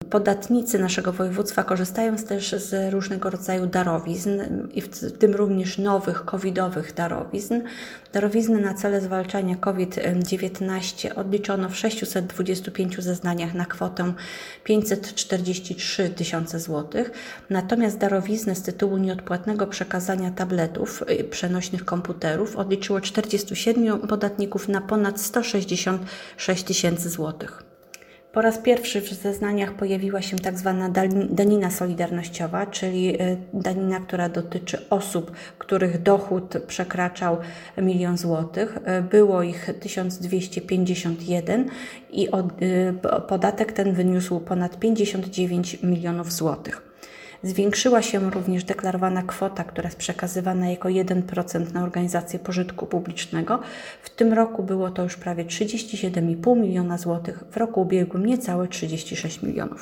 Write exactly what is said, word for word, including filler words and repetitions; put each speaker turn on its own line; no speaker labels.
Podatnicy naszego województwa korzystają też z różnego rodzaju darowizn, i w tym również nowych covidowych darowizn. Darowizny na cele zwalczania COVID dziewiętnaście odliczono w sześciuset dwudziestu pięciu zeznaniach na kwotę pięćset czterdzieści trzy tysiące złotych. Natomiast darowizny z tytułu nieodpłatnego przekazania tabletów, przenośnych komputerów odliczyło czterdziestu siedmiu podatników na ponad sto sześćdziesiąt sześć tysięcy złotych. Po raz pierwszy w zeznaniach pojawiła się tak zwana danina solidarnościowa, czyli danina, która dotyczy osób, których dochód przekraczał milion złotych. Było ich tysiąc dwieście pięćdziesiąt jeden i podatek ten wyniósł ponad pięćdziesiąt dziewięć milionów złotych. Zwiększyła się również deklarowana kwota, która jest przekazywana jako jeden procent na organizacje pożytku publicznego. W tym roku było to już prawie trzydzieści siedem i pół miliona złotych, w roku ubiegłym niecałe trzydzieści sześć milionów.